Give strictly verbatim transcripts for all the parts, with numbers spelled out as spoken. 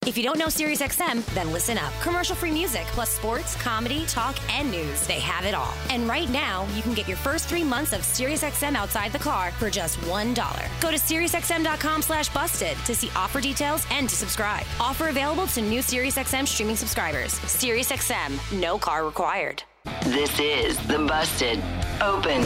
If you don't know SiriusXM, then listen up. Commercial-free music, plus sports, comedy, talk, and news. They have it all. And right now, you can get your first three months of SiriusXM outside the car for just one dollar. Go to SiriusXM.com slash busted to see offer details and to subscribe. Offer available to new SiriusXM streaming subscribers. SiriusXM, no car required. This is the Busted Open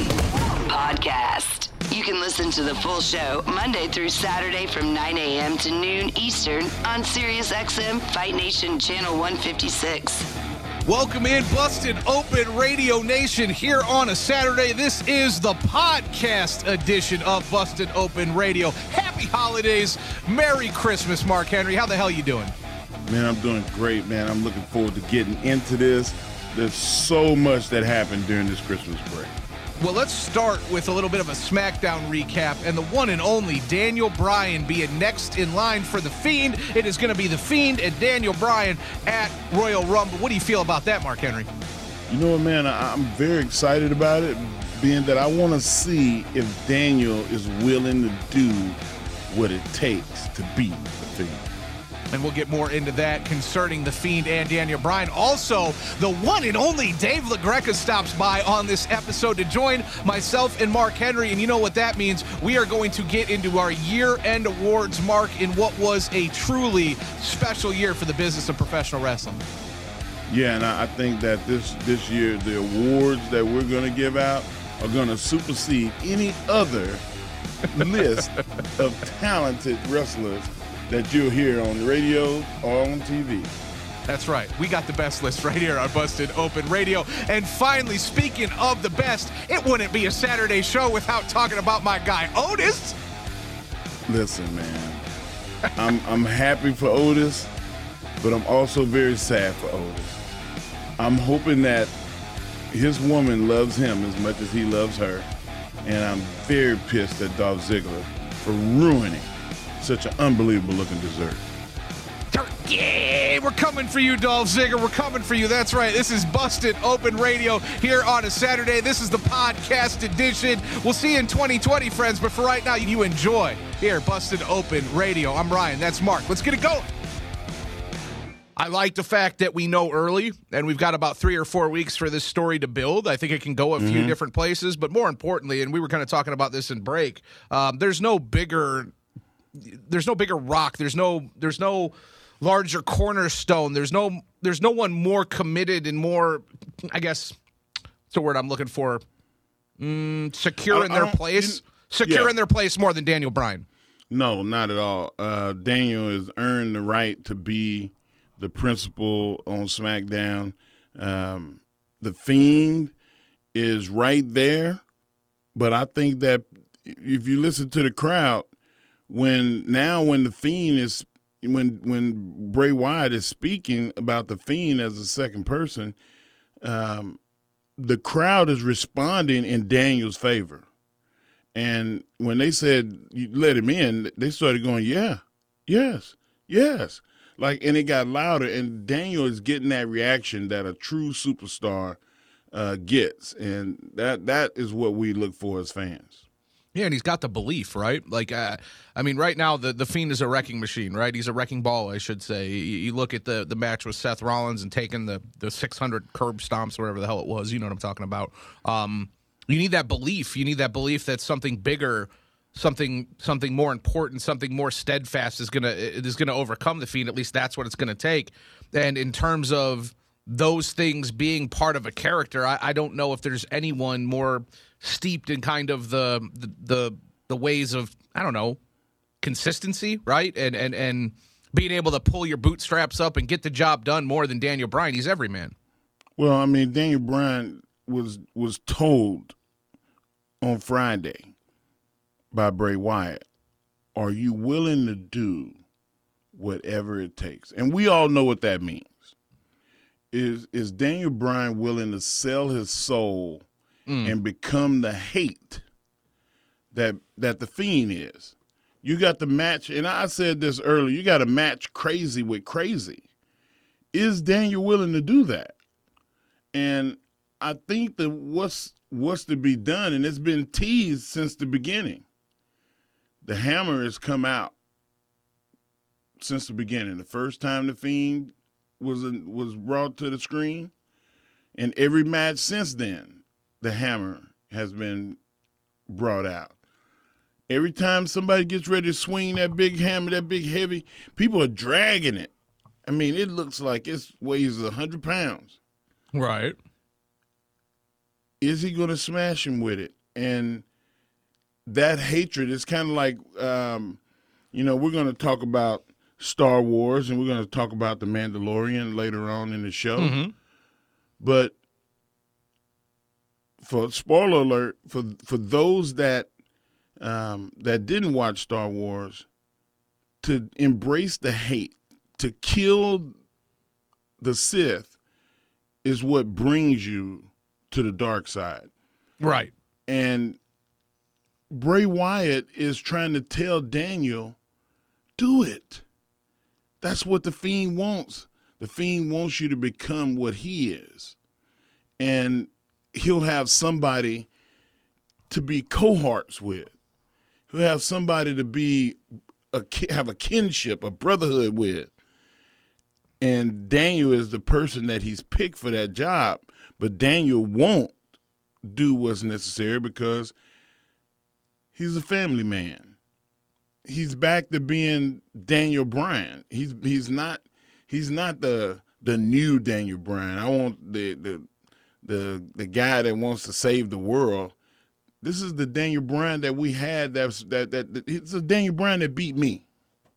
Podcast. You can listen to the full show Monday through Saturday from nine a.m. to noon Eastern on SiriusXM Fight Nation Channel one fifty-six. Welcome in, Busted Open Radio Nation, here on a Saturday. This is the podcast edition of Busted Open Radio. Happy holidays. Merry Christmas, Mark Henry. How the hell you doing? Man, I'm doing great, man. I'm looking forward to getting into this. There's so much that happened during this Christmas break. Well, let's start with a little bit of a SmackDown recap, and the one and only Daniel Bryan being next in line for The Fiend. It is going to be The Fiend and Daniel Bryan at Royal Rumble. What do you feel about that, Mark Henry? You know what, man? I'm very excited about it, being that I want to see if Daniel is willing to do what it takes to beat The Fiend. And we'll get more into that concerning The Fiend and Daniel Bryan. Also, the one and only Dave LaGreca stops by on this episode to join myself and Mark Henry. And you know what that means. We are going to get into our year-end awards, Mark, in what was a truly special year for the business of professional wrestling. Yeah, and I think that this, this year, the awards that we're going to give out are going to supersede any other list of talented wrestlers that you'll hear on the radio or on T V. That's right. We got the best list right here on Busted Open Radio. And finally, speaking of the best, it wouldn't be a Saturday show without talking about my guy, Otis. Listen, man, I'm I'm happy for Otis, but I'm also very sad for Otis. I'm hoping that his woman loves him as much as he loves her, and I'm very pissed at Dolph Ziggler for ruining such an unbelievable looking dessert. Turkey! We're coming for you, Dolph Ziggler. We're coming for you. That's right. This is Busted Open Radio here on a Saturday. This is the podcast edition. We'll see you in twenty twenty, friends. But for right now, you enjoy here, Busted Open Radio. I'm Ryan. That's Mark. Let's get it going. I like the fact that we know early, and we've got about three or four weeks for this story to build. I think it can go a mm-hmm. few different places. But more importantly, and we were kind of talking about this in break, um, there's no bigger... There's no bigger rock. There's no there's no larger cornerstone. There's no there's no one more committed and more, I guess, what's the word I'm looking for? Mm, secure in their place. You, secure yeah. in their place more than Daniel Bryan. No, not at all. Uh, Daniel has earned the right to be the principal on SmackDown. Um, the Fiend is right there, but I think that if you listen to the crowd, When now when the Fiend is when when Bray Wyatt is speaking about the Fiend as a second person, um, the crowd is responding in Daniel's favor. And when they said you let him in, they started going, yeah, yes, yes. Like, and it got louder, and Daniel is getting that reaction that a true superstar uh, gets. And that that is what we look for as fans. Yeah, and he's got the belief, right? Like, uh, I mean, right now, the, the Fiend is a wrecking machine, right? He's a wrecking ball, I should say. You, you look at the, the match with Seth Rollins and taking the, the six hundred curb stomps, whatever the hell it was. You know what I'm talking about. Um, you need that belief. You need that belief that something bigger, something something more important, something more steadfast is gonna is gonna overcome the Fiend. At least that's what it's gonna take. And in terms of those things being part of a character, I, I don't know if there's anyone more steeped in kind of the, the the the ways of, I don't know, consistency, right? And and and being able to pull your bootstraps up and get the job done more than Daniel Bryan. He's every man. Well, I mean, Daniel Bryan was was told on Friday by Bray Wyatt, are you willing to do whatever it takes? And we all know what that means. Is is Daniel Bryan willing to sell his soul mm. and become the hate that that the Fiend is? You got the match, and I said this earlier, you got to match crazy with crazy. Is Daniel willing to do that? And I think that what's what's to be done, and it's been teased since the beginning. The hammer has come out since the beginning. The first time the Fiend was was brought to the screen, and every match since then, the Hammer has been brought out. Every time somebody gets ready to swing that big hammer, that big heavy, people are dragging it. I mean, it looks like it weighs one hundred pounds. Right. Is he going to smash him with it? And that hatred is kind of like, um, you know, we're going to talk about Star Wars and we're going to talk about The Mandalorian later on in the show. Mm-hmm. But for spoiler alert, for for those that um, that didn't watch Star Wars, to embrace the hate, to kill the Sith is what brings you to the dark side. Right. And Bray Wyatt is trying to tell Daniel, do it. That's what the Fiend wants. The Fiend wants you to become what he is. And he'll have somebody to be cohorts with. He'll have somebody to be a, have a kinship, a brotherhood with. And Daniel is the person that he's picked for that job. But Daniel won't do what's necessary because he's a family man. He's back to being Daniel Bryan. He's he's not he's not the the new Daniel Bryan. I want the the the the guy that wants to save the world. This is the Daniel Bryan that we had. That's that that, that it's a Daniel Bryan that beat me.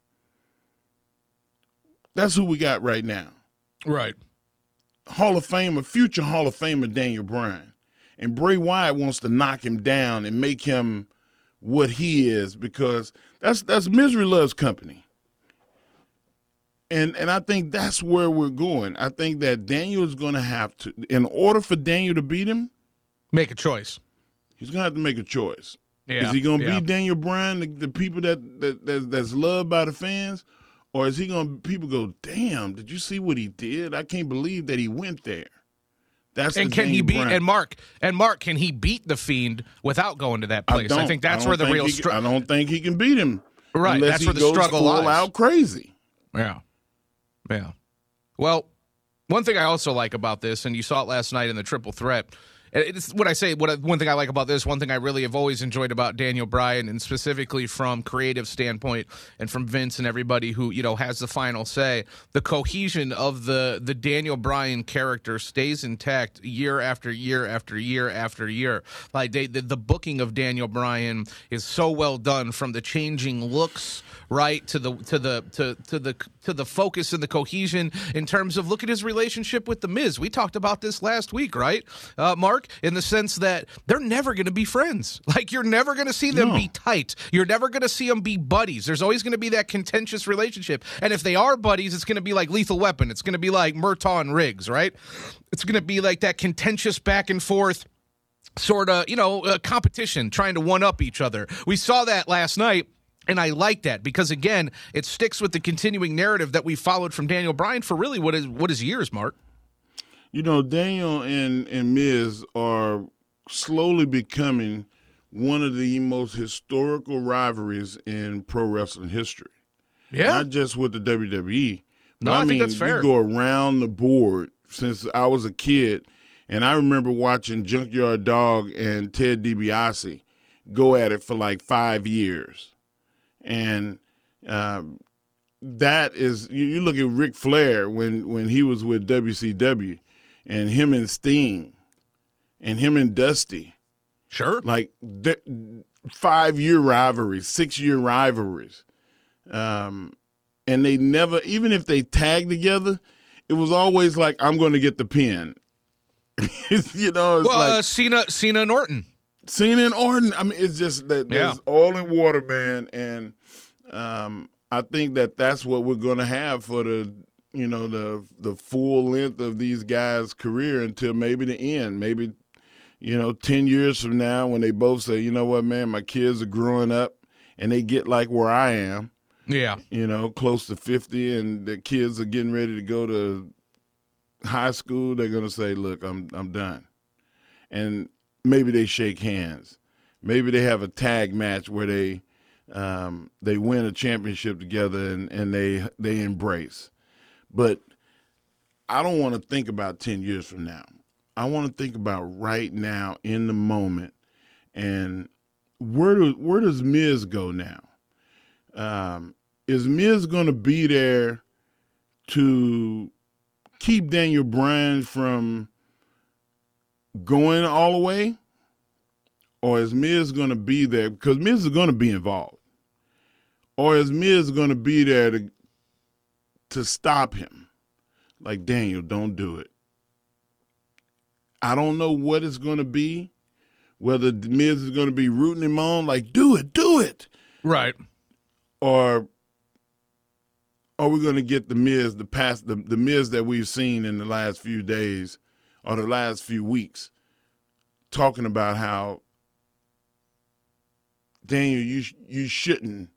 That's who we got right now. Right. Hall of Famer, future Hall of Famer Daniel Bryan. And Bray Wyatt wants to knock him down and make him what he is because that's that's misery loves company. And and I think that's where we're going. I think that Daniel is going to have to, in order for Daniel to beat him, make a choice. He's going to have to make a choice. Yeah, is he going to yeah. beat Daniel Bryan, the, the people that, that, that that's loved by the fans? Or is he going to, people go, damn, did you see what he did? I can't believe that he went there. That's and can he beat, and Mark, and Mark, can he beat the Fiend without going to that place? I, I think that's I where the real struggle. I don't think he can beat him. Right, that's where the struggle lies. Full out crazy. Yeah. Yeah. Well, one thing I also like about this, and you saw it last night in the triple threat, it's what I say, what one thing I like about this, one thing I really have always enjoyed about Daniel Bryan, and specifically from creative standpoint and from Vince and everybody who, you know, has the final say, the cohesion of the, the Daniel Bryan character stays intact year after year after year after year. Like they, the, the booking of Daniel Bryan is so well done, from the changing looks, right, to the to the to to the to the focus and the cohesion in terms of look at his relationship with The Miz. We talked about this last week, right, uh, Mark? In the sense that they're never going to be friends. Like, you're never going to see them no. be tight. You're never going to see them be buddies. There's always going to be that contentious relationship. And if they are buddies, it's going to be like Lethal Weapon. It's going to be like Murtaugh and Riggs, right? It's going to be like that contentious back and forth sort of, you know, uh, competition, trying to one-up each other. We saw that last night. And I like that because, again, it sticks with the continuing narrative that we followed from Daniel Bryan for really what is what is years, Mark. You know, Daniel and, and Miz are slowly becoming one of the most historical rivalries in pro wrestling history. Yeah. Not just with the W W E. No, I, I mean, think that's fair. We go around the board since I was a kid, and I remember watching Junkyard Dog and Ted DiBiase go at it for like five years. And um, that is, you, you look at Ric Flair when, when he was with W C W, and him and Sting, and him and Dusty. Sure. Like five-year rivalries, six-year rivalries. Um, and they never, even if they tagged together, it was always like, I'm going to get the pin. you know, it's well, like, uh, Cena, Cena and Orton. Cena and Orton, I mean, it's just that yeah. there's all in water, man. And um, I think that that's what we're going to have for the, you know, the the full length of these guys' career until maybe the end. Maybe, you know, ten years from now when they both say, you know what, man, my kids are growing up and they get like where I am. Yeah. You know, close to fifty, and the kids are getting ready to go to high school. They're going to say, look, I'm I'm done. And maybe they shake hands. Maybe they have a tag match where they um, they win a championship together and, and they they embrace. But I don't want to think about ten years from now. I want to think about right now in the moment. And where do, where does Miz go now? Um, is Miz going to be there to keep Daniel Bryan from going all the way? Or is Miz going to be there? Because Miz is going to be involved. Or is Miz going to be there to to stop him? Like, Daniel, don't do it. I don't know what it's going to be, whether Miz is going to be rooting him on, like, do it, do it. Right. Or are we going to get the Miz, the past, the, the Miz that we've seen in the last few days or the last few weeks, talking about how, Daniel, you you shouldn't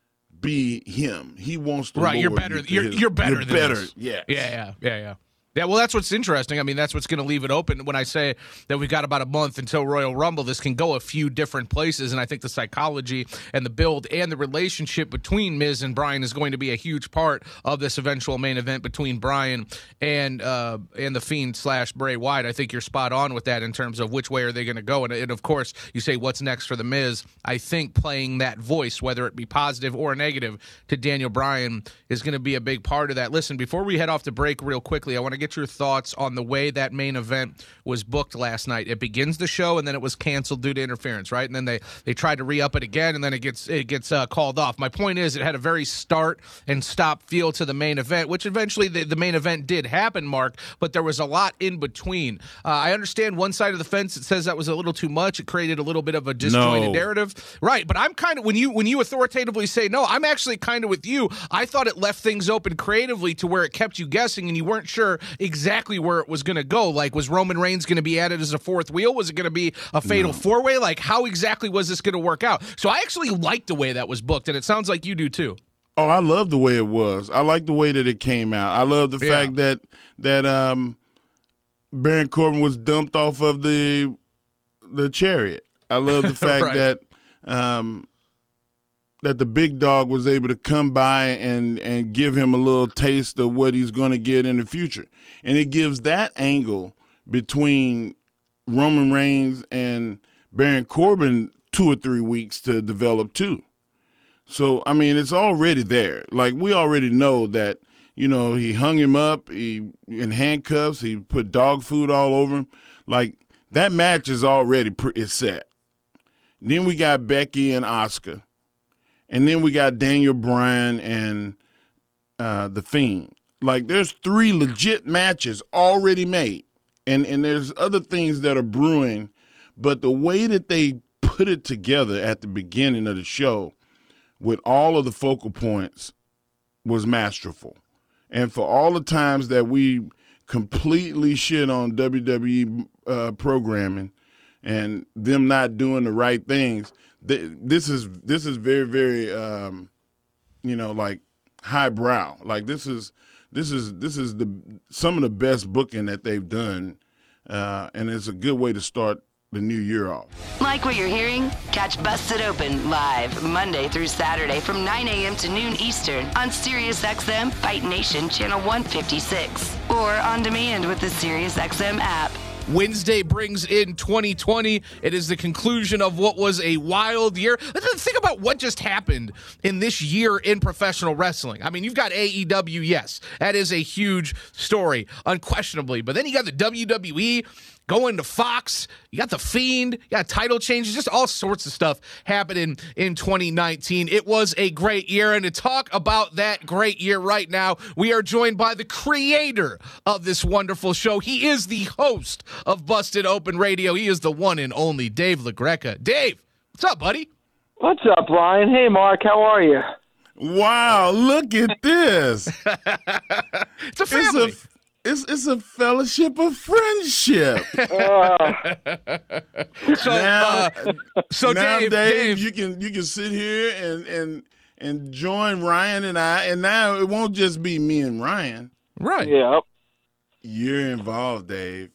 be him. He wants to. Right, you're better. You you're, you're better you're than better. this. Yeah, yeah, yeah, yeah, yeah. Yeah, well, that's what's interesting. I mean, that's what's going to leave it open. When I say that we've got about a month until Royal Rumble, this can go a few different places, and I think the psychology and the build and the relationship between Miz and Bryan is going to be a huge part of this eventual main event between Bryan and uh, and the Fiend slash Bray Wyatt. I think you're spot on with that in terms of which way are they going to go. And, and, of course, you say what's next for the Miz. I think playing that voice, whether it be positive or negative, to Daniel Bryan is going to be a big part of that. Listen, before we head off to break real quickly, I want to get your thoughts on the way that main event was booked last night. It begins the show, and then it was canceled due to interference, right? And then they, they tried to re-up it again, and then it gets it gets uh, called off. My point is it had a very start and stop feel to the main event, which eventually the, the main event did happen, Mark, but there was a lot in between. Uh, I understand one side of the fence that says that was a little too much. It created a little bit of a disjointed no. narrative. Right, but I'm kind of, when you when you authoritatively say no, I'm actually kind of with you. I thought it left things open creatively to where it kept you guessing and you weren't sure exactly where it was going to go. Like, was Roman Reigns going to be added as a fourth wheel? Was it going to be a fatal no. four-way? Like, how exactly was this going to work out? So I actually liked the way that was booked, and it sounds like you do too. Oh, I love the way it was. I like the way that it came out. I love the yeah. fact that that um, Baron Corbin was dumped off of the the chariot. I love the fact right. that um, that the big dog was able to come by and, and give him a little taste of what he's going to get in the future. And it gives that angle between Roman Reigns and Baron Corbin two or three weeks to develop too. So, I mean, it's already there. Like, we already know that, you know, he hung him up, he in handcuffs, he put dog food all over him. Like, that match is already pre- is set. Then we got Becky and Asuka. And then we got Daniel Bryan and uh, The Fiend. Like, there's three legit matches already made. And and there's other things that are brewing. But the way that they put it together at the beginning of the show with all of the focal points was masterful. And for all the times that we completely shit on W W E uh, programming and them not doing the right things, this is this is very, very, um, you know, like highbrow. Like this is this is this is the some of the best booking that they've done, uh, and it's a good way to start the new year off. Like what you're hearing? Catch Busted Open live Monday through Saturday from nine a.m. to noon Eastern on SiriusXM Fight Nation Channel one fifty-six or on demand with the SiriusXM app. Wednesday brings in twenty twenty. It is the conclusion of what was a wild year. Let's think about what just happened in this year in professional wrestling. I mean, you've got A E W, yes. That is a huge story, unquestionably. But then you got the W W E going to Fox. You got The Fiend. You got title changes. Just all sorts of stuff happening in twenty nineteen. It was a great year. And to talk about that great year right now, we are joined by the creator of this wonderful show. He is the host of Busted Open Radio. He is the one and only Dave LaGreca. Dave, what's up, buddy? What's up, Brian? Hey, Mark. How are you? Wow, look at this. It's a family. It's a, it's, it's a fellowship of friendship. Uh, so, now, uh, so now Dave, Dave, Dave, you can you can sit here and, and and join Ryan and I, and now it won't just be me and Ryan. Right. yeah. You're involved, Dave.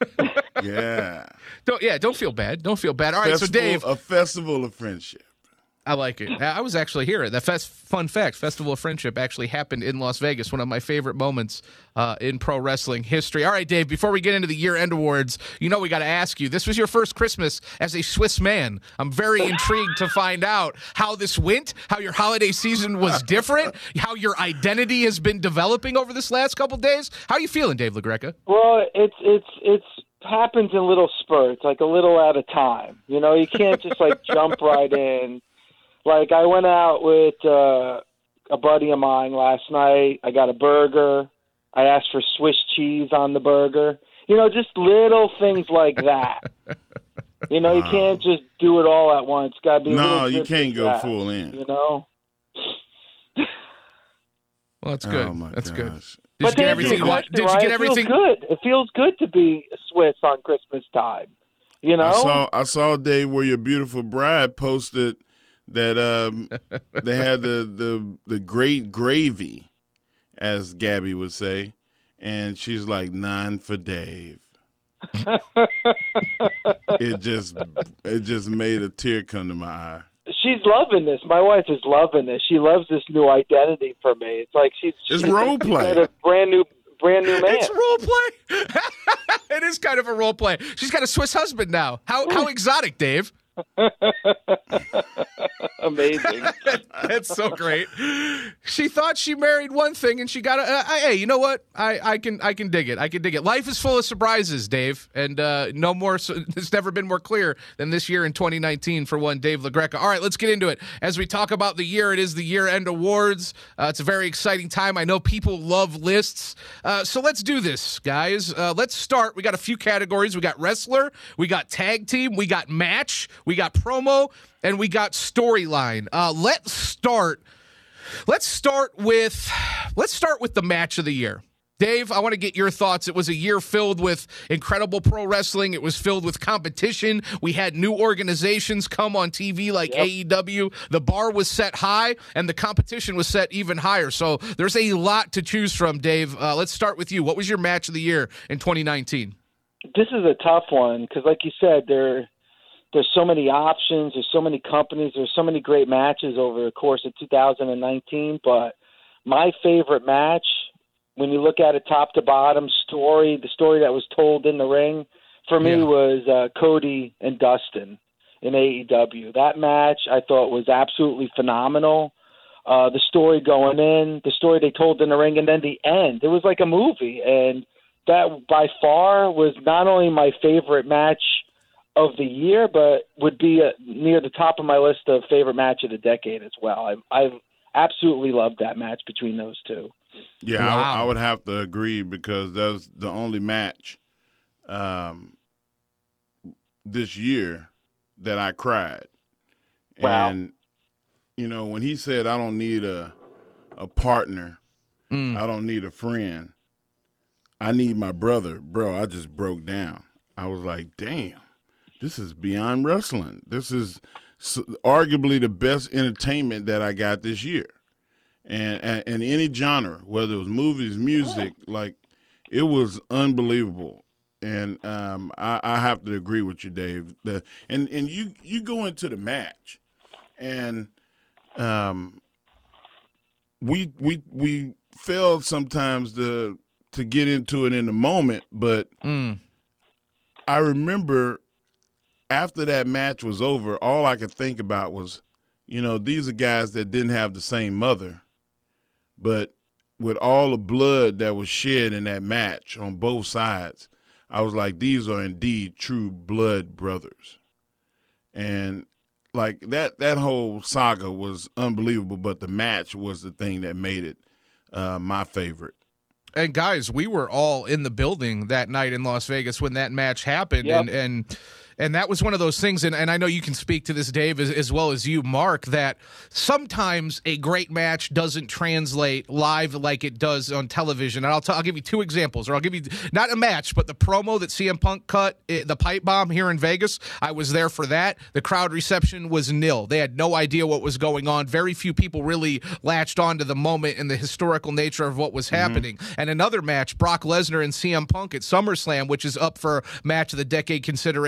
Yeah. Don't, yeah, don't feel bad. Don't feel bad. All right, Festival, so Dave. a festival of friendship. I like it. I was actually here. The fest, fun fact, Festival of Friendship actually happened in Las Vegas, one of my favorite moments uh, in pro wrestling history. All right, Dave, before we get into the year-end awards, you know we got to ask you, this was your first Christmas as a Swiss man. I'm very intrigued to find out how this went, how your holiday season was different, how your identity has been developing over this last couple days. How are you feeling, Dave LaGreca? Well, it's it's it's happens in little spurts, like a little at a time. You know, you can't just like jump right in. Like, I went out with uh, a buddy of mine last night. I got a burger. I asked for Swiss cheese on the burger. You know, just little things like that. You know, you can't just do it all at once. Got to be. No, you can't go that, full in. You know. Well, that's good. Oh my that's gosh. good. Did but you get everything you want? Did you right? get everything? It feels good. It feels good to be Swiss on Christmas time. You know. I saw I saw Dave where your beautiful bride posted that um, they had the, the the great gravy, as Gabby would say, and she's like, none for Dave. it just it just made a tear come to my eye. She's loving this. My wife is loving this. She loves this new identity for me. It's like she's it's she's role play. A brand new brand new man. It's role play. It is kind of a role play. She's got a Swiss husband now. How how exotic, Dave? Amazing. That's so great. She thought she married one thing, and she got a. Uh, hey, you know what? I, I can I can dig it. I can dig it. Life is full of surprises, Dave, and uh, no more. It's never been more clear than this year in twenty nineteen for one Dave LaGreca. All right, let's get into it as we talk about the year. It is the year-end awards. Uh, it's a very exciting time. I know people love lists, uh, so let's do this, guys. Uh, let's start. We got a few categories. We got wrestler. We got tag team. We got match. We got promo. And we got storyline. Uh, let's start. Let's start with. Let's start with the match of the year. Dave, I want to get your thoughts. It was a year filled with incredible pro wrestling. It was filled with competition. We had new organizations come on T V like yep. A E W. The bar was set high, and the competition was set even higher. So there's a lot to choose from, Dave. Uh, let's start with you. What was your match of the year in twenty nineteen? This is a tough one because, like you said, there. There's so many options. There's so many companies. There's so many great matches over the course of two thousand nineteen. But my favorite match, when you look at it top to bottom, story, the story that was told in the ring, for me yeah. was uh, Cody and Dustin in A E W. That match I thought was absolutely phenomenal. Uh, the story going in, the story they told in the ring, and then the end. It was like a movie. And that by far was not only my favorite match of the year, but would be uh, near the top of my list of favorite match of the decade as well. I've, I've absolutely loved that match between those two. Yeah, wow. I, I would have to agree because that was the only match um, this year that I cried. Wow. And, you know, when he said, I don't need a, a partner, mm. I don't need a friend, I need my brother, bro, I just broke down. I was like, damn. This is beyond wrestling. This is arguably the best entertainment that I got this year. And, and, and any genre, whether it was movies, music, like it was unbelievable. And um, I, I have to agree with you, Dave. The, and and you, you go into the match, and um, we we we fail sometimes to to get into it in the moment, but mm. I remember after that match was over, all I could think about was, you know, these are guys that didn't have the same mother, but with all the blood that was shed in that match on both sides, I was like, these are indeed true blood brothers. And like that, that whole saga was unbelievable, but the match was the thing that made it uh, my favorite. And guys, we were all in the building that night in Las Vegas when that match happened. Yep. And, and, And that was one of those things, and, and I know you can speak to this, Dave, as, as well as you, Mark, that sometimes a great match doesn't translate live like it does on television. And I'll, t- I'll give you two examples, or I'll give you, not a match, but the promo that C M Punk cut, it, the pipe bomb here in Vegas. I was there for that. The crowd reception was nil. They had no idea what was going on. Very few people really latched on to the moment and the historical nature of what was happening. Mm-hmm. And another match, Brock Lesnar and C M Punk at SummerSlam, which is up for match of the decade consideration on a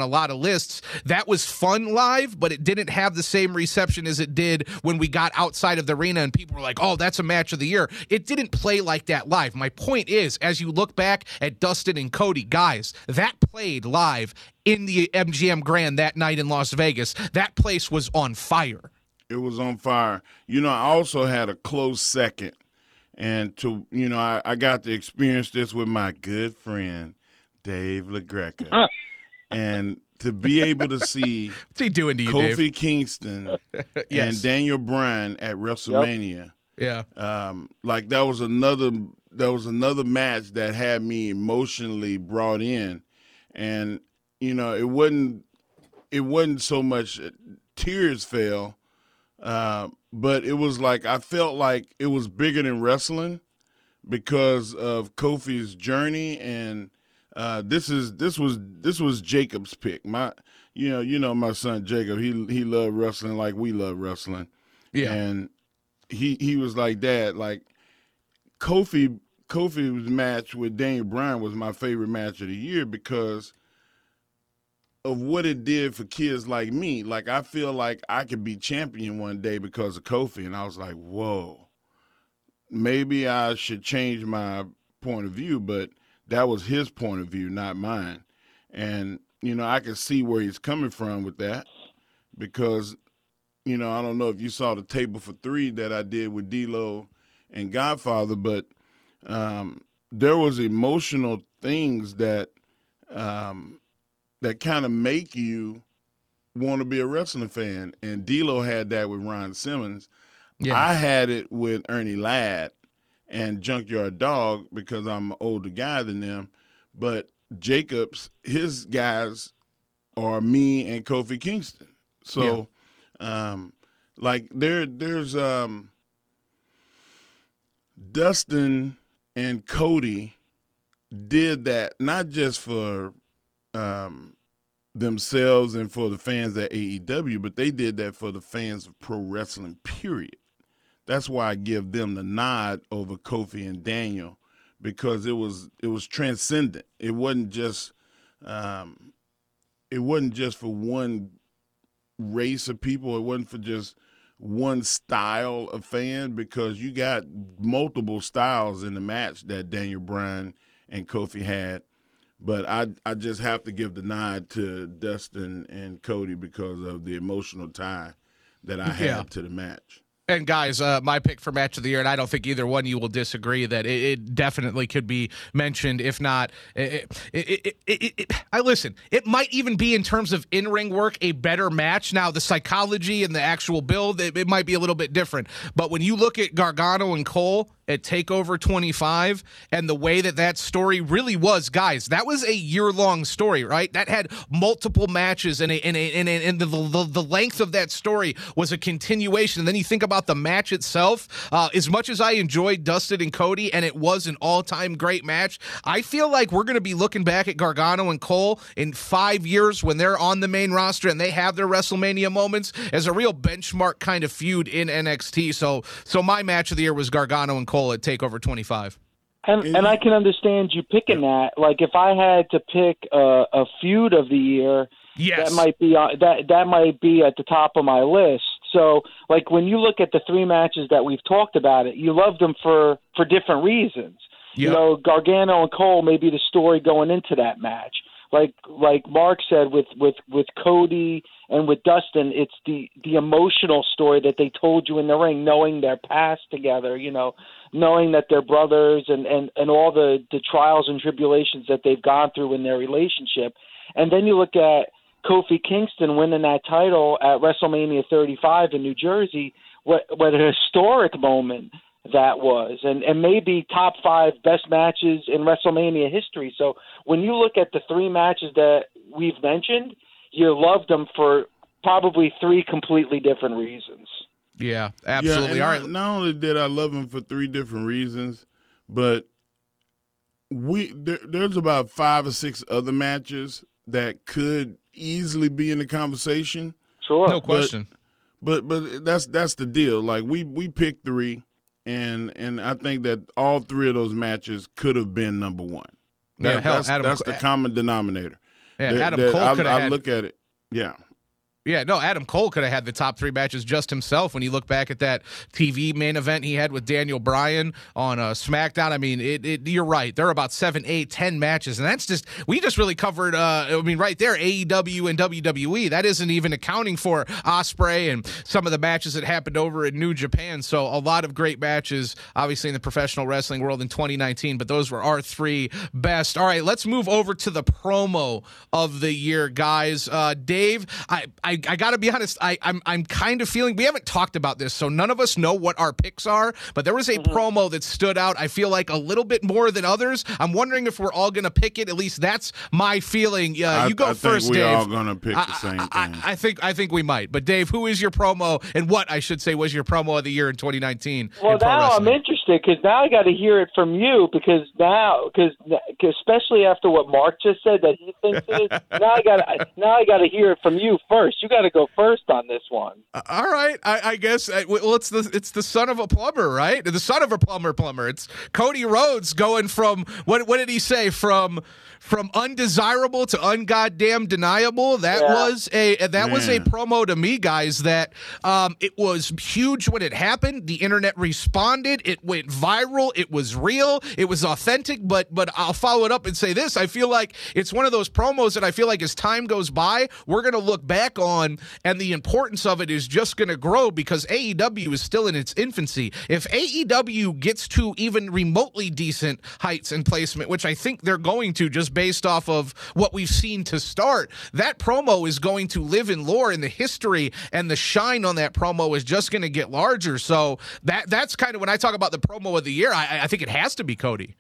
lot of lists. That was fun live, but it didn't have the same reception as it did when we got outside of the arena and people were like, oh, that's a match of the year. It didn't play like that live. My point is, as you look back at Dustin and Cody, guys, that played live in the M G M Grand that night in Las Vegas. That place was on fire. It was on fire. You know, I also had a close second. And, to you know, I, I got to experience this with my good friend, Dave LaGreca. And to be able to see What's he doing to you, Kofi Dave? Kingston Yes. and Daniel Bryan at WrestleMania, Yeah. um, like that was another that was another match that had me emotionally brought in. And, you know, it wasn't it wasn't so much tears fell. Uh, but it was like I felt like it was bigger than wrestling because of Kofi's journey, and uh, this is this was this was Jacob's pick. My, you know, you know my son Jacob. He he loved wrestling like we love wrestling, Yeah. and he he was like that. Like Kofi Kofi's match with Daniel Bryan was my favorite match of the year because of what it did for kids like me. Like, I feel like I could be champion one day because of Kofi. And I was like, whoa, maybe I should change my point of view, but that was his point of view, not mine. And, you know, I can see where he's coming from with that because, you know, I don't know if you saw the table for three that I did with D-Lo and Godfather, but um, there was emotional things that um, – that kind of make you want to be a wrestling fan. And D-Lo had that with Ron Simmons. Yeah. I had it with Ernie Ladd and Junkyard Dog because I'm an older guy than them. But Jacobs, his guys are me and Kofi Kingston. So, yeah. um, like, there, there's um, Dustin and Cody did that, not just for Um, themselves and for the fans at A E W, but they did that for the fans of pro wrestling, period. That's why I give them the nod over Kofi and Daniel, because it was it was transcendent. It wasn't just um, it wasn't just for one race of people. It wasn't for just one style of fan, because you got multiple styles in the match that Daniel Bryan and Kofi had. But I I just have to give the nod to Dustin and Cody because of the emotional tie that I had Yeah. to the match. And guys, uh, my pick for match of the year, and I don't think either one of you will disagree that it, it definitely could be mentioned. If not, it, it, it, it, it, I listen. It might even be, in terms of in-ring work, a better match. Now, the psychology and the actual build, it, it might be a little bit different. But when you look at Gargano and Cole at TakeOver twenty-five, and the way that that story really was, guys, that was a year-long story, right? That had multiple matches, and a, and, a, and, a, and the, the the length of that story was a continuation. And then you think about the match itself. Uh, as much as I enjoyed Dustin and Cody, and it was an all-time great match, I feel like we're going to be looking back at Gargano and Cole in five years when they're on the main roster and they have their WrestleMania moments as a real benchmark kind of feud in N X T. So, so my match of the year was Gargano and Cole at TakeOver twenty-five. And and I can understand you picking that. Like, if I had to pick a, a feud of the year, Yes. that might be uh, that that might be at the top of my list. So, like, when you look at the three matches that we've talked about, it you love them for for different reasons. Yep. You know, Gargano and Cole may be the story going into that match. Like like Mark said, with, with, with Cody and with Dustin, it's the, the emotional story that they told you in the ring, knowing their past together, you know, knowing that they're brothers, and, and, and all the, the trials and tribulations that they've gone through in their relationship. And then you look at Kofi Kingston winning that title at WrestleMania thirty-five in New Jersey, what, what a historic moment that was, and, and maybe top five best matches in WrestleMania history. So when you look at the three matches that we've mentioned, you loved them for probably three completely different reasons. Yeah, absolutely. Yeah, All and right. not, not only did I love him for three different reasons, but we there, there's about five or six other matches that could easily be in the conversation. Sure. No question. But but that's that's the deal. Like, we we picked three, and and I think that all three of those matches could have been number one. That, Yeah, hell, that's Adam- that's the common denominator. Yeah, that, Adam that Cole I, could have I had. look at it. Yeah. Yeah, no, Adam Cole could have had the top three matches just himself when you look back at that T V main event he had with Daniel Bryan on uh, SmackDown. I mean, it, it, you're right. There are about seven, eight, ten matches, and that's just, we just really covered, uh, I mean, right there, A E W and W W E. That isn't even accounting for Ospreay and some of the matches that happened over in New Japan. So a lot of great matches, obviously, in the professional wrestling world in twenty nineteen, but those were our three best. All right, let's move over to the promo of the year, guys. Uh, Dave, I, I I got to be honest, I, I'm I'm kind of feeling, we haven't talked about this, so none of us know what our picks are, but there was a mm-hmm. promo that stood out, I feel like, a little bit more than others. I'm wondering if we're all going to pick it. At least that's my feeling. Uh, I, you go I first, think we're Dave. all going to pick the same I, thing. I, I, think, I think we might. But, Dave, who is your promo, and what, I should say, was your promo of the year in twenty nineteen? Well, now I'm interested, because now I got to hear it from you, because now, because especially after what Mark just said that he thinks it is, now I got now I got to hear it from you first. You got to go first on this one. Uh, all right, I, I guess. Uh, well, it's the it's the son of a plumber, right? The son of a plumber, plumber. It's Cody Rhodes going from what? What did he say? From from undesirable to ungoddamn deniable. That yeah. was a that Man. was a promo to me, guys. That um, it was huge when it happened. The internet responded. It went viral. It was real. It was authentic. But but I'll follow it up and say this. I feel like it's one of those promos that I feel like as time goes by, we're gonna look back on, and the importance of it is just gonna grow because A E W is still in its infancy. If A E W gets to even remotely decent heights and placement, which I think they're going to, just based off of what we've seen to start, that promo is going to live in lore, in the history, and the shine on that promo is just going to get larger. So that that's kind of when I talk about the promo of the year, I, I think it has to be Cody.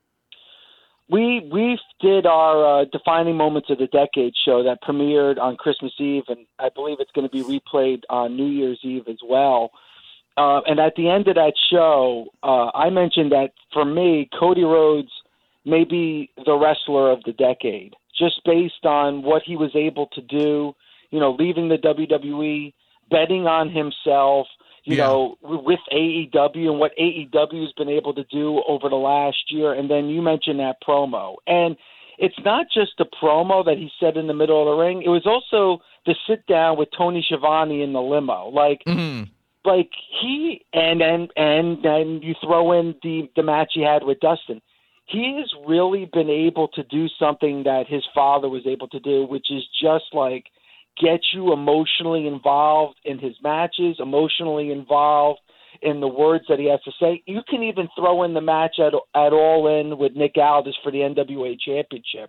We we did our uh, defining moments of the decade show that premiered on Christmas Eve, and I believe it's going to be replayed on New Year's Eve as well. Uh, and at the end of that show, uh, I mentioned that for me, Cody Rhodes may be the wrestler of the decade, just based on what he was able to do, you know, leaving the W W E, betting on himself, you yeah. know, with A E W and what A E W has been able to do over the last year. And then you mentioned that promo. And it's not just the promo that he said in the middle of the ring. It was also the sit down with Tony Schiavone in the limo. Like, mm-hmm. like he, and, and, and then you throw in the, the match he had with Dustin. He has really been able to do something that his father was able to do, which is just like get you emotionally involved in his matches, emotionally involved in the words that he has to say. You can even throw in the match at, at All In with Nick Aldis for the N W A Championship.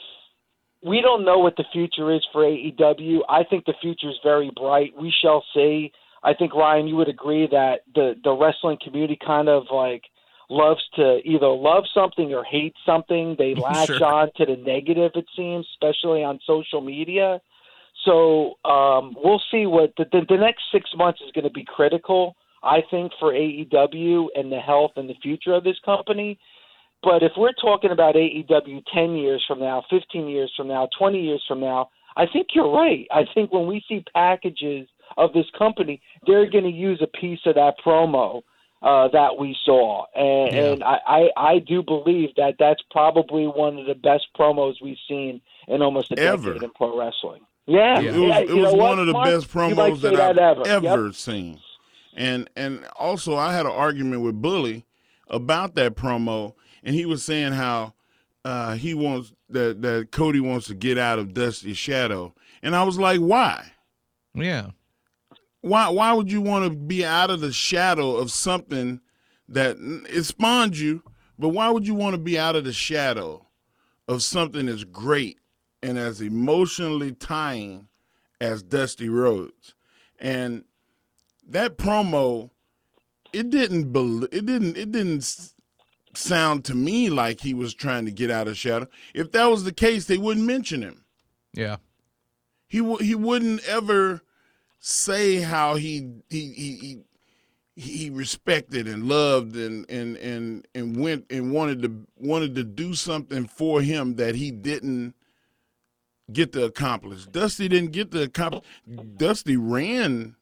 We don't know what the future is for A E W. I think the future is very bright. We shall see. I think, Ryan, you would agree that the, the wrestling community kind of like loves to either love something or hate something. They latch sure. on to the negative, it seems, especially on social media. So um, we'll see what the, the, the next six months is going to be critical, I think, for A E W and the health and the future of this company. But if we're talking about A E W ten years from now, fifteen years from now, twenty years from now, I think you're right. I think when we see packages of this company, they're going to use a piece of that promo uh, that we saw. And, yeah. and I, I, I do believe that that's probably one of the best promos we've seen in almost a Ever. decade in pro wrestling. Yeah, it was, yeah, it was one of the Mark? best promos that, that I've ever, ever yep. seen. And and also I had an argument with Bully about that promo, and he was saying how uh, he wants that that Cody wants to get out of Dusty's shadow, and I was like, why? Yeah, why? Why would you want to be out of the shadow of something that it spawned you? But why would you want to be out of the shadow of something that's great and as emotionally tying as Dusty Rhodes? And that promo, it didn't be, it didn't it didn't sound to me like he was trying to get out of shadow. If that was the case, they wouldn't mention him. Yeah, he w- he wouldn't ever say how he he he he, he respected and loved and and and and went and wanted to wanted to do something for him that he didn't get to accomplish. Dusty didn't get to accomplish. Dusty ran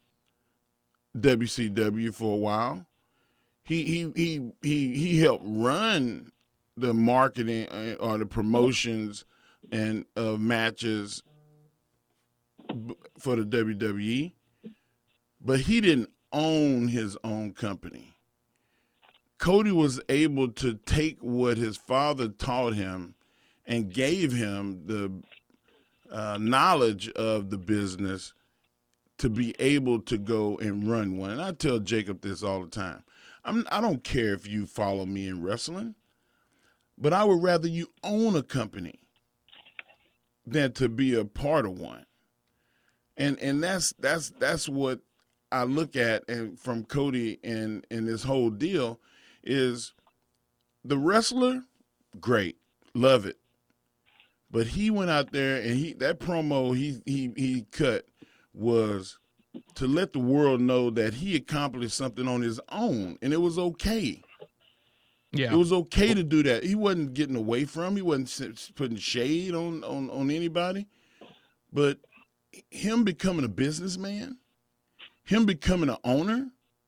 W C W for a while. He he he he he helped run the marketing or the promotions and uh, matches for the W W E, but he didn't own his own company. Cody was able to take what his father taught him and gave him the uh, knowledge of the business to be able to go and run one. And I tell Jacob this all the time. I'm, I don't care if you follow me in wrestling, but I would rather you own a company than to be a part of one. And and that's that's that's what I look at and from Cody and, and this whole deal is the wrestler, great, love it. But he went out there and he that promo he he he cut was to let the world know that he accomplished something on his own, and it was okay. Yeah, it was okay to do that. He wasn't getting away from. He wasn't putting shade on on, on anybody. But him becoming a businessman, him becoming an owner,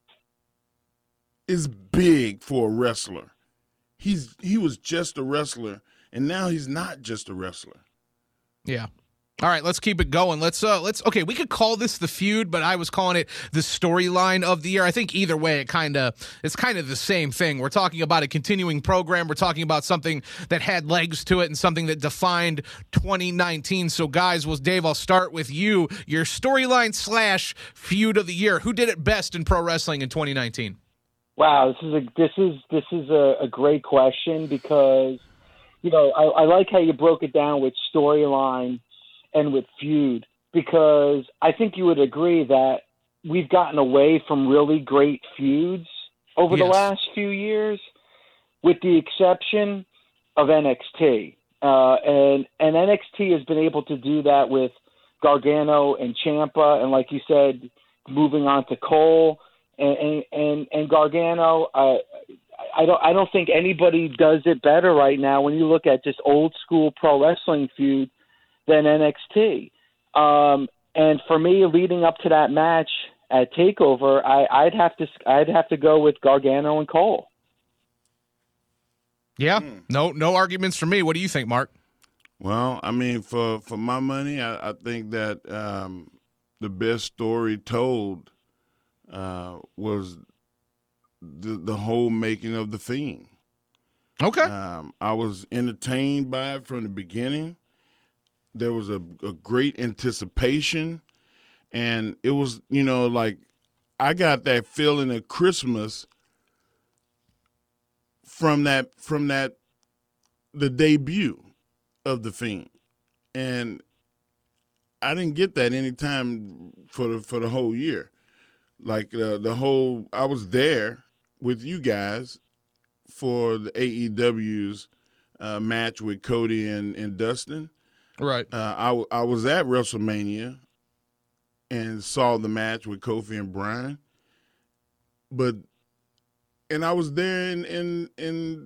is big for a wrestler. He's he was just a wrestler, and now he's not just a wrestler. Yeah. All right, let's keep it going. Let's uh let's okay, we could call this the feud, but I was calling it the storyline of the year. I think either way it kind of it's kind of the same thing. We're talking about a continuing program. We're talking about something that had legs to it and something that defined twenty nineteen. So guys, well Dave, I'll start with you. Your storyline slash feud of the year. Who did it best in pro wrestling in twenty nineteen? Wow, this is a this is this is a, a great question because you know, I, I like how you broke it down with storyline and with feud, because I think you would agree that we've gotten away from really great feuds over yes. the last few years, with the exception of N X T. Uh, and, and N X T has been able to do that with Gargano and Ciampa, and like you said, moving on to Cole and and, and Gargano. Uh, I don't I don't think anybody does it better right now when you look at just old school pro wrestling feud than N X T. Um, and for me, leading up to that match at TakeOver, I, I'd have to I'd have to go with Gargano and Cole. Yeah, hmm. no no arguments from me. What do you think, Mark? Well, I mean, for, for my money, I, I think that um, the best story told uh, was the the whole making of The Fiend. Okay. Um, I was entertained by it from the beginning. There was a, a great anticipation, and it was, you know, like I got that feeling of Christmas from that from that the debut of The Fiend, and I didn't get that any time for the for the whole year. Like uh, the whole, I was there with you guys for the A E W's uh, match with Cody and, and Dustin. Right. Uh, I, I was at WrestleMania and saw the match with Kofi and Bryan. But, and I was there in, in, in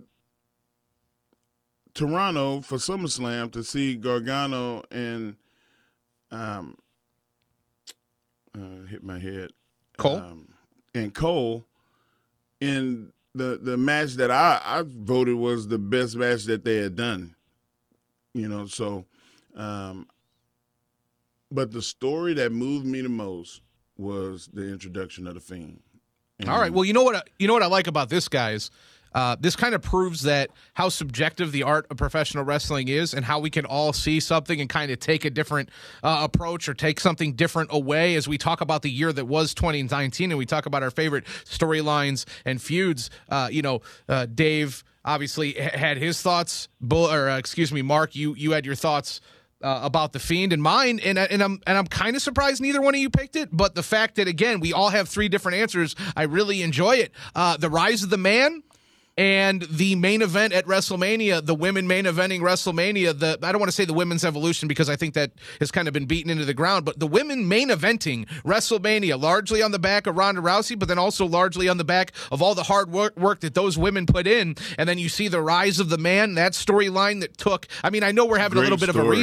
Toronto for SummerSlam to see Gargano and, um, uh, hit my head. Cole? Um, and Cole in the, the match that I, I voted was the best match that they had done. You know, so, um, but the story that moved me the most was the introduction of The Fiend. And all right. Well, you know what? You know what I like about this, guys. Uh, this kind of proves that how subjective the art of professional wrestling is, and how we can all see something and kind of take a different uh, approach or take something different away as we talk about the year that was twenty nineteen, and we talk about our favorite storylines and feuds. Uh, you know, uh, Dave obviously had his thoughts. Bull, or uh, excuse me, Mark, you you had your thoughts Uh, about The Fiend and mine, and and I'm and I'm kind of surprised neither one of you picked it. But the fact that again we all have three different answers, I really enjoy it. Uh, the Rise of the Man and the main event at WrestleMania, the women main eventing WrestleMania. The I don't want to say the women's evolution because I think that has kind of been beaten into the ground, but the women main eventing WrestleMania, largely on the back of Ronda Rousey, but then also largely on the back of all the hard work, work that those women put in. And then you see the Rise of the Man, that storyline that took. I mean, I know we're having Great a little bit story. of a reset.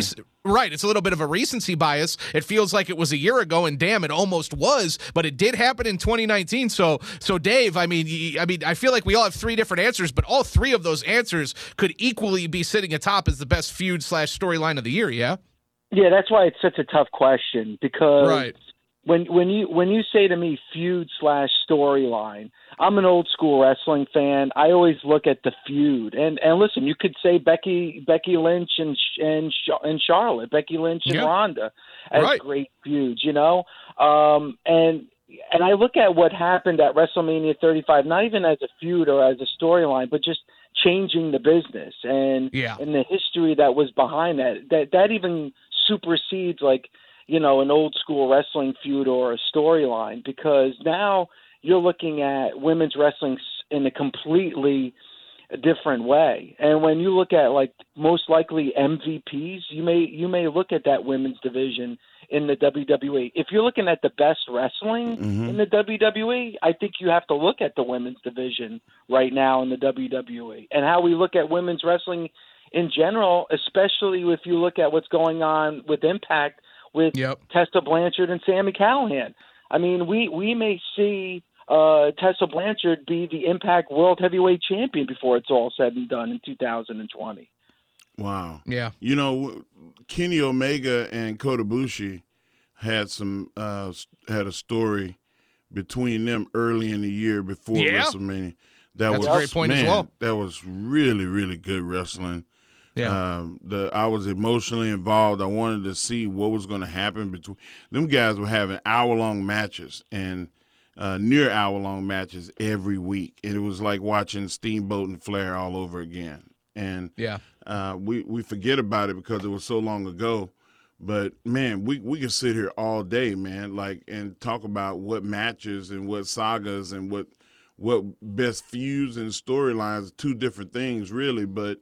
Right. It's a little bit of a recency bias. It feels like it was a year ago, and damn, it almost was, but it did happen in twenty nineteen. So, so Dave, I mean, I mean, I feel like we all have three different answers, but all three of those answers could equally be sitting atop as the best feud slash storyline of the year. Yeah. Yeah, that's why it's such a tough question, because right. when when you when you say to me feud slash storyline, I'm an old school wrestling fan. I always look at the feud, and and listen, you could say Becky Becky Lynch and and and Charlotte, Becky Lynch and yeah. Ronda as right. great feuds, you know. Um, and and I look at what happened at WrestleMania thirty-five, not even as a feud or as a storyline, but just changing the business and yeah. and the history that was behind that. That that even supersedes like, you know, an old school wrestling feud or a storyline, because now you're looking at women's wrestling in a completely different way. And when you look at like most likely M V Ps, you may you may look at that women's division in the W W E. If you're looking at the best wrestling mm-hmm. in the W W E, I think you have to look at the women's division right now in the W W E. And how we look at women's wrestling in general, especially if you look at what's going on with Impact with yep. Tessa Blanchard and Sami Callihan. I mean, we, we may see uh, Tessa Blanchard be the Impact World Heavyweight Champion before it's all said and done in two thousand twenty. Wow. Yeah. You know, Kenny Omega and Kota Ibushi had some uh, had a story between them early in the year before yeah. WrestleMania. That That's was a great point man, as well. That was really, really good wrestling. Yeah. Um, the I was emotionally involved. I wanted to see what was going to happen between them. Guys were having hour long matches and uh, near hour long matches every week, and it was like watching Steamboat and Flair all over again. And yeah, uh, we we forget about it because it was so long ago. But man, we we could sit here all day, man, like and talk about what matches and what sagas and what what best feuds and storylines. Two different things, really, but.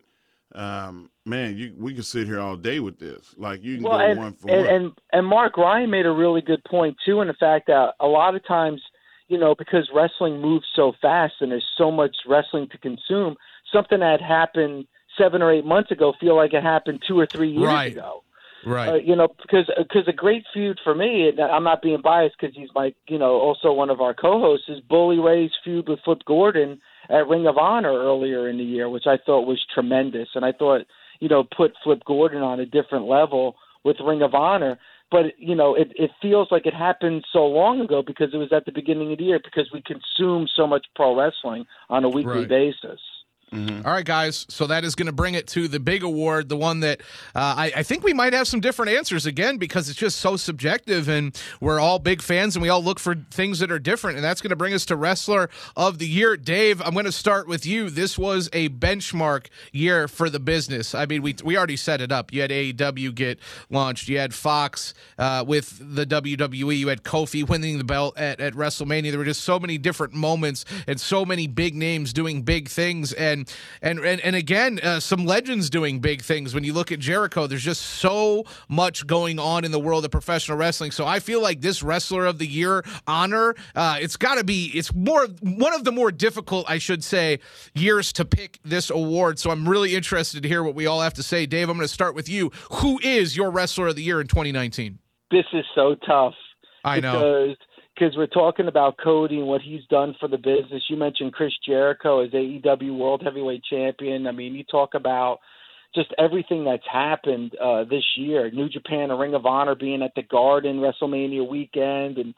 Um, man, you we could sit here all day with this. Like you can well, go and, one for and, one. And and Mark Ryan made a really good point too, in the fact that a lot of times, you know, because wrestling moves so fast and there's so much wrestling to consume, something that happened seven or eight months ago feel like it happened two or three years right. ago. Right. Uh, you know, because because a great feud for me, and I'm not being biased because he's my, you know, also one of our co-hosts, is Bully Ray's feud with Flip Gordon at Ring of Honor earlier in the year, which I thought was tremendous. And I thought, you know, put Flip Gordon on a different level with Ring of Honor. But, you know, it, it feels like it happened so long ago because it was at the beginning of the year, because we consume so much pro wrestling on a weekly right. basis. Mm-hmm. All right, guys. So that is going to bring it to the big award, the one that uh, I, I think we might have some different answers again, because it's just so subjective, and we're all big fans, and we all look for things that are different. And that's going to bring us to Wrestler of the Year. Dave, I'm going to start with you. This was a benchmark year for the business. I mean, we we already set it up. You had A E W get launched. You had Fox uh, with the W W E. You had Kofi winning the belt at, at WrestleMania. There were just so many different moments and so many big names doing big things. And And and and again, uh, some legends doing big things. When you look at Jericho, there's just so much going on in the world of professional wrestling. So I feel like this Wrestler of the Year honor, uh, it's got to be, it's more one of the more difficult, I should say, years to pick this award. So I'm really interested to hear what we all have to say. Dave, I'm going to start with you. Who is your Wrestler of the Year in twenty nineteen? This is so tough. I know. Because Because we're talking about Cody and what he's done for the business. You mentioned Chris Jericho as A E W World Heavyweight Champion. I mean, you talk about just everything that's happened uh, this year. New Japan and Ring of Honor being at the Garden WrestleMania weekend, and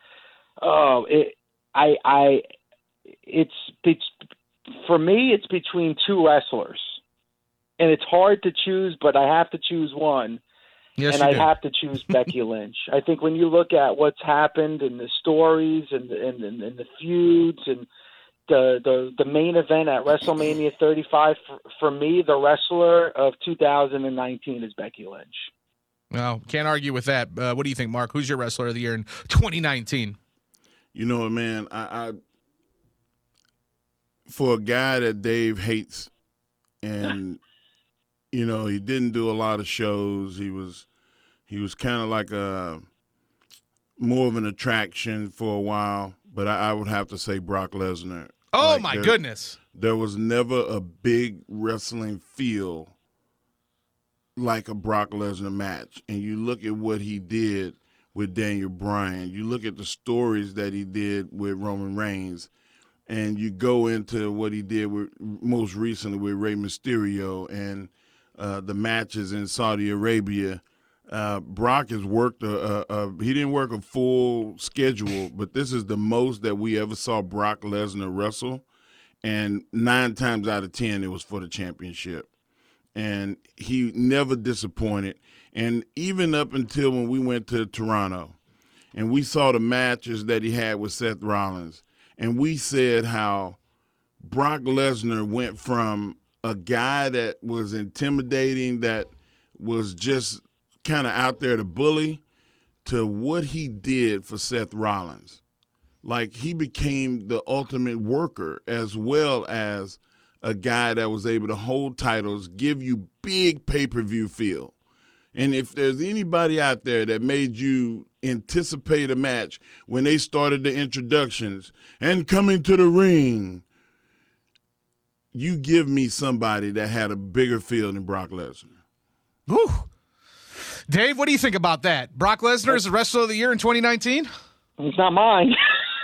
oh, it, I, I, it's, it's for me, it's between two wrestlers, and it's hard to choose, but I have to choose one. Yes, and I do. have to choose Becky Lynch. I think when you look at what's happened and the stories and and, and, and the feuds and the, the the main event at WrestleMania thirty-five, for, for me, the Wrestler of two thousand nineteen is Becky Lynch. No, can't argue with that. Uh, what do you think, Mark? Who's your Wrestler of the Year in twenty nineteen? You know what, man? I, I for a guy that Dave hates, and you know, he didn't do a lot of shows. He was he was kind of like a more of an attraction for a while. But I, I would have to say Brock Lesnar. Oh, like my there, goodness. There was never a big wrestling feel like a Brock Lesnar match, and you look at what he did with Daniel Bryan, you look at the stories that he did with Roman Reigns, and you go into what he did with most recently with Rey Mysterio and uh, the matches in Saudi Arabia. Uh, Brock has worked a, a, a he didn't work a full schedule, but this is the most that we ever saw Brock Lesnar wrestle, and nine times out of ten it was for the championship, and he never disappointed. And even up until when we went to Toronto, and we saw the matches that he had with Seth Rollins, and we said how Brock Lesnar went from a guy that was intimidating, that was just kind of out there to bully, to what he did for Seth Rollins. Like, he became the ultimate worker, as well as a guy that was able to hold titles, give you big pay-per-view feel. And if there's anybody out there that made you anticipate a match when they started the introductions and coming to the ring, you give me somebody that had a bigger feel than Brock Lesnar. Whew. Dave, what do you think about that? Brock Lesnar is the Wrestler of the Year in twenty nineteen? It's not mine.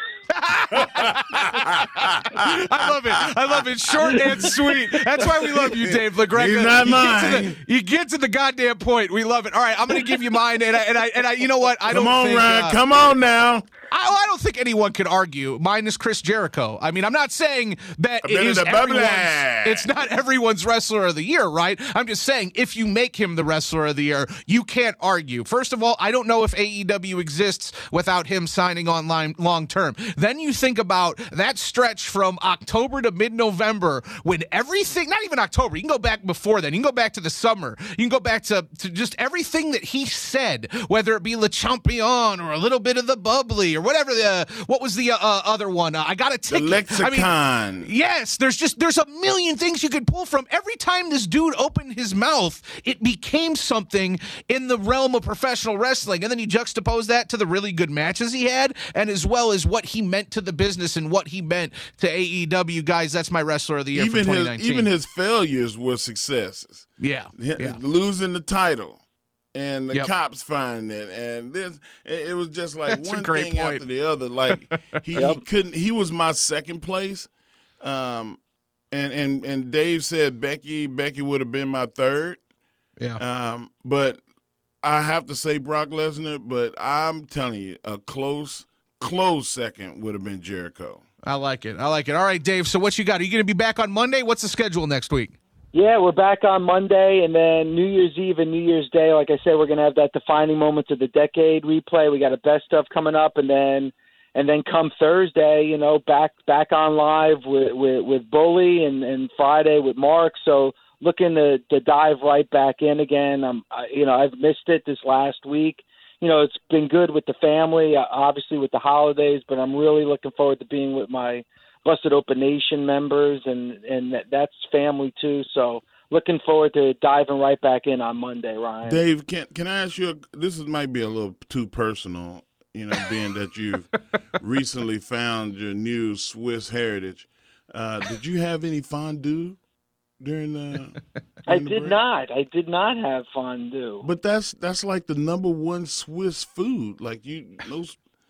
I love it. I love it. Short and sweet. That's why we love you, Dave LaGreca. He's not you mine. Get the, you get to the goddamn point. We love it. All right, I'm going to give you mine, and I, and I, and I, you know what? I Come don't on, think, Ryan. uh, Come on now. I, I don't think anyone could argue. Mine is Chris Jericho. I mean, I'm not saying that it is the everyone's, bubbly. it's not everyone's Wrestler of the Year, right? I'm just saying, if you make him the Wrestler of the Year, you can't argue. First of all, I don't know if A E W exists without him signing on line long term. Then you think about that stretch from October to mid-November when everything, not even October, you can go back before then. You can go back to the summer. You can go back to, to just everything that he said, whether it be Le Champion or a little bit of the bubbly or whatever the, what was the uh, other one? Uh, I got a ticket. The lexicon. I mean, yes, there's just, there's a million things you could pull from. Every time this dude opened his mouth, it became something in the realm of professional wrestling. And then you juxtapose that to the really good matches he had, and as well as what he meant to the business and what he meant to A E W. Guys, that's my Wrestler of the Year Even for twenty his, nineteen. even his failures were successes. Yeah, yeah. Losing the title. And the Yep. cops find it, and this it, it was just like That's a one great thing point. after the other. Like he, he couldn't. He was my second place, um, and and and Dave said Becky. Becky would have been my third. Yeah. Um, but I have to say Brock Lesnar. But I'm telling you, a close, close second would have been Jericho. I like it. I like it. All right, Dave. So what you got? Are you going to be back on Monday? What's the schedule next week? Yeah, we're back on Monday, and then New Year's Eve and New Year's Day, like I said, we're going to have that defining moments of the decade replay. We got a best stuff coming up, and then and then come Thursday, you know, back back on live with with, with Bully, and, and Friday with Mark. So looking to, to dive right back in again. Um, I, you know, I've missed it this last week. You know, it's been good with the family, obviously with the holidays, but I'm really looking forward to being with my Busted Open Nation members, and, and that, that's family too. So looking forward to diving right back in on Monday, Ryan. Dave, can can I ask you? A, this is, might be a little too personal, you know, being that you've recently found your new Swiss heritage. Uh, did you have any fondue during the? During I the did break? not. I did not have fondue. But that's that's like the number one Swiss food. Like you, no.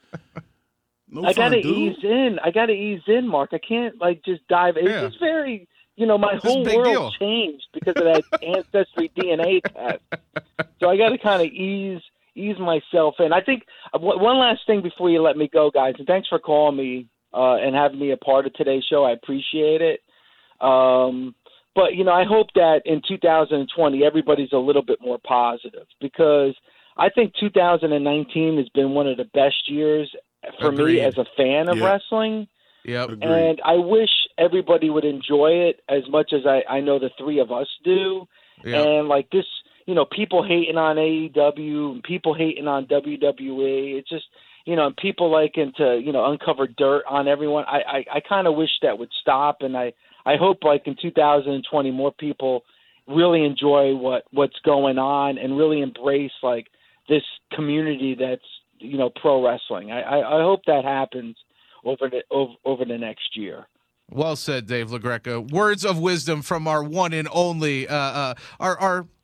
No I gotta fondue? ease in. I gotta ease in, Mark. I can't like just dive. It's Yeah. just very, you know, my This is a whole big world deal. changed because of that ancestry D N A test. So I got to kind of ease ease myself in. I think uh, w- one last thing before you let me go, guys, and thanks for calling me uh, and having me a part of today's show. I appreciate it. Um, but you know, I hope that in two thousand twenty everybody's a little bit more positive, because I think two thousand nineteen has been one of the best years for Agreed. me as a fan of Yeah. wrestling. Yep. Agreed. And I wish everybody would enjoy it as much as I, I know the three of us do. Yep. And like this, you know, people hating on A E W, people hating on W W E. It's just, you know, people liking to, you know, uncover dirt on everyone. I, I, I kind of wish that would stop. And I, I hope like in two thousand twenty, more people really enjoy what, what's going on and really embrace like this community that's, you know, pro wrestling. I, I, I hope that happens over the over, over the next year. Well said, Dave LaGreca. Words of wisdom from our one and only, uh, uh, our our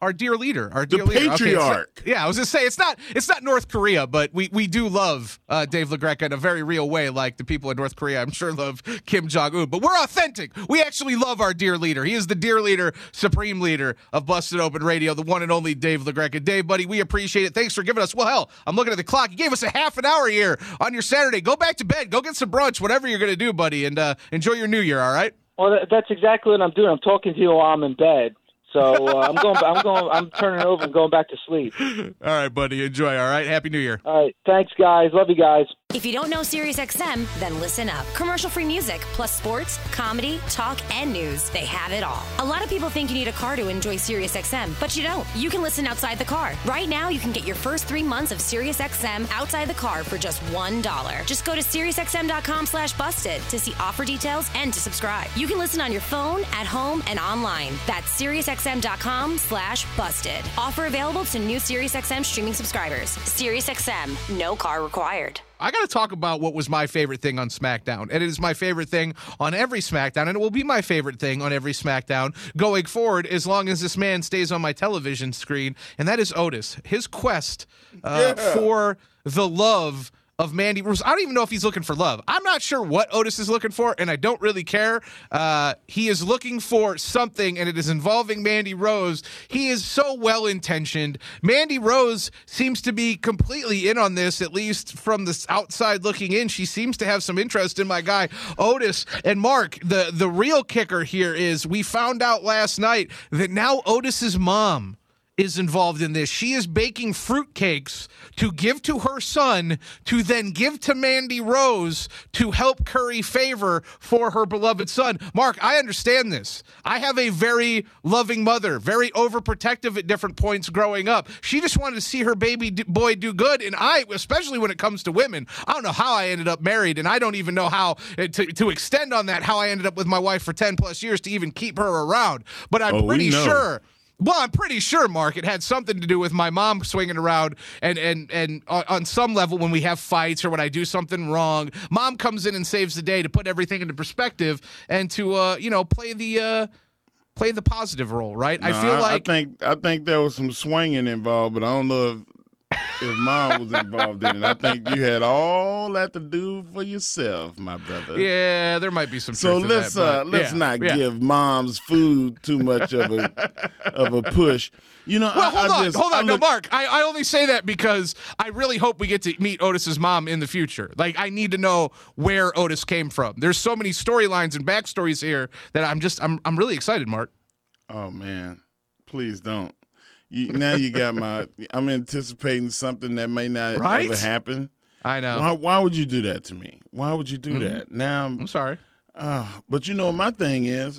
our dear leader, our dear the leader. patriarch. Okay, yeah, I was gonna say it's not it's not North Korea, but we, we do love uh, Dave LaGreca in a very real way, like the people in North Korea, I'm sure, love Kim Jong Un. But we're authentic. We actually love our dear leader. He is the dear leader, supreme leader of Busted Open Radio, the one and only Dave LaGreca. Dave, buddy, we appreciate it. Thanks for giving us. Well, hell, I'm looking at the clock. You gave us a half an hour here on your Saturday. Go back to bed. Go get some brunch, whatever you're gonna do, buddy, and uh, enjoy your New Year. All right. Well, that, that's exactly what I'm doing. I'm talking to you while I'm in bed. So uh, I'm going. I'm going. I'm turning over and going back to sleep. All right, buddy. Enjoy. All right. Happy New Year. All right. Thanks, guys. Love you guys. If you don't know SiriusXM, then listen up. Commercial-free music, plus sports, comedy, talk, and news. They have it all. A lot of people think you need a car to enjoy SiriusXM, but you don't. You can listen outside the car. Right now, you can get your first three months of SiriusXM outside the car for just one dollar. Just go to SiriusXM.com slash busted to see offer details and to subscribe. You can listen on your phone, at home, and online. That's SiriusXM.com slash busted. Offer available to new SiriusXM streaming subscribers. SiriusXM, no car required. I got to talk about what was my favorite thing on SmackDown. And it is my favorite thing on every SmackDown, and it will be my favorite thing on every SmackDown going forward as long as this man stays on my television screen, and that is Otis. His quest uh, yeah. for the love of Mandy Rose. I don't even know if he's looking for love. I'm not sure what Otis is looking for, and I don't really care. Uh, he is looking for something, and it is involving Mandy Rose. He is so well-intentioned. Mandy Rose seems to be completely in on this, at least from the outside looking in. She seems to have some interest in my guy, Otis. And Mark, the, the real kicker here is we found out last night that now Otis's mom is involved in this. She is baking fruitcakes to give to her son, to then give to Mandy Rose to help curry favor for her beloved son. Mark, I understand this. I have a very loving mother, very overprotective at different points growing up. She just wanted to see her baby boy do good, and I, especially when it comes to women, I don't know how I ended up married, and I don't even know how, to, to extend on that, how I ended up with my wife for ten plus years to even keep her around. But I'm oh, pretty sure... Well, I'm pretty sure, Mark, it had something to do with my mom swinging around, and and and on some level, when we have fights or when I do something wrong, Mom comes in and saves the day to put everything into perspective and to uh, you know play the uh, play the positive role, right? No, I feel I, like I think I think there was some swinging involved, but I don't know if. If Mom was involved in it, I think you had all that to do for yourself, my brother. Yeah, there might be some. So truth let's to that, uh, let's yeah, not yeah. give Mom's food too much of a of a push. You know, well, I, hold I on, just, hold on. I No, look, Mark, I, I only say that because I really hope we get to meet Otis's mom in the future. Like, I need to know where Otis came from. There's so many storylines and backstories here that I'm just, I'm, I'm really excited, Mark. Oh man, please don't. You, now you got my. I'm anticipating something that may not right? ever happen. I know. Why, why would you do that to me? Why would you do mm-hmm. that? Now I'm, I'm sorry. Uh, but you know, my thing is,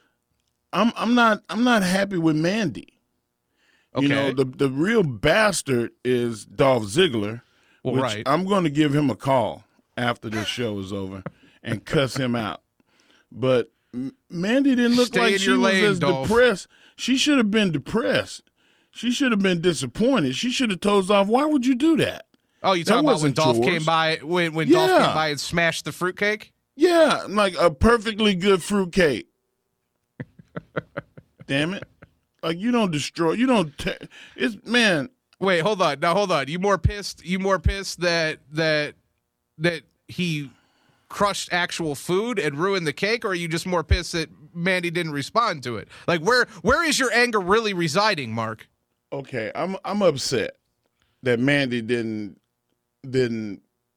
I'm I'm not I'm not happy with Mandy. Okay. You know, the the real bastard is Dolph Ziggler. Well, which right. I'm going to give him a call after this show is over and cuss him out. But Mandy didn't look Stay like in she your was lane, as Dolph. depressed. She should have been depressed. She should have been disappointed. She should have told Dolph, why would you do that? Oh, you talking about when wasn't Dolph yours. came by, when, when Yeah. Dolph came by and smashed the fruitcake? Yeah, like a perfectly good fruitcake. Damn it. Like, you don't destroy, you don't, te- it's, man. Wait, hold on. Now, hold on. You more pissed, you more pissed that, that, that he crushed actual food and ruined the cake, or are you just more pissed that Mandy didn't respond to it? Like, where, where is your anger really residing, Mark? Okay, I'm I'm upset that Mandy didn't didn't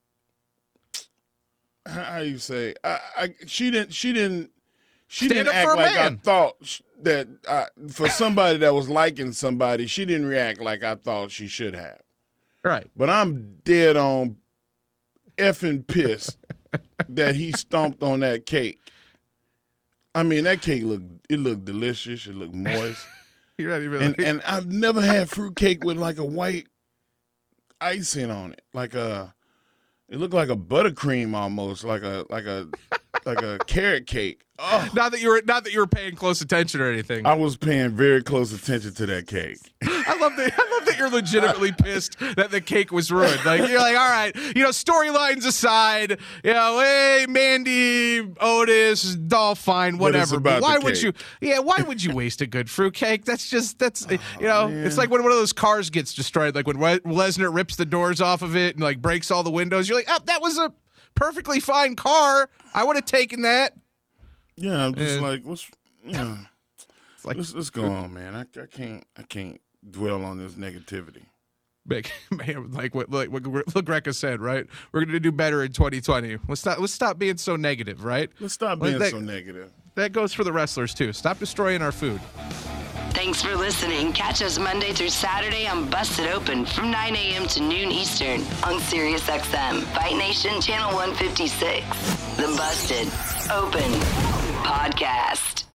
how you say I, I she didn't she didn't she Stand didn't up act for a like man. I thought sh- that I, for somebody that was liking somebody, she didn't react like I thought she should have. Right. But I'm dead on effing pissed that he stomped on that cake. I mean, that cake looked it looked delicious. It looked moist. You're not even And like, and I've never had fruitcake with like a white icing on it, like a. It looked like a buttercream almost, like a like a like a carrot cake. Oh. Not that you were not that you were paying close attention or anything. I was paying very close attention to that cake. I love that. I love that you're legitimately pissed that the cake was ruined. Like you're like, all right, you know, storylines aside, you know, hey, Mandy, Otis, all fine, whatever. But, but why would you? Yeah, why would you waste a good fruit cake? That's just that's you know, oh, it's like when one of those cars gets destroyed, like when Lesnar rips the doors off of it and like breaks all the windows. You're like, oh, that was a perfectly fine car. I would have taken that. Yeah, I'm just and, like, what's, yeah. It's like, let's, let's go on, man. I, I can't, I can't dwell on this negativity. Big man, like what, like what Greca said, right? We're gonna do better in twenty twenty. Let's stop, let's stop being so negative, right? Let's stop being that, so negative. That goes for the wrestlers too. Stop destroying our food. Thanks for listening. Catch us Monday through Saturday on Busted Open from nine a.m. to noon Eastern on Sirius X M, Fight Nation Channel one fifty-six. The Busted Open Podcast.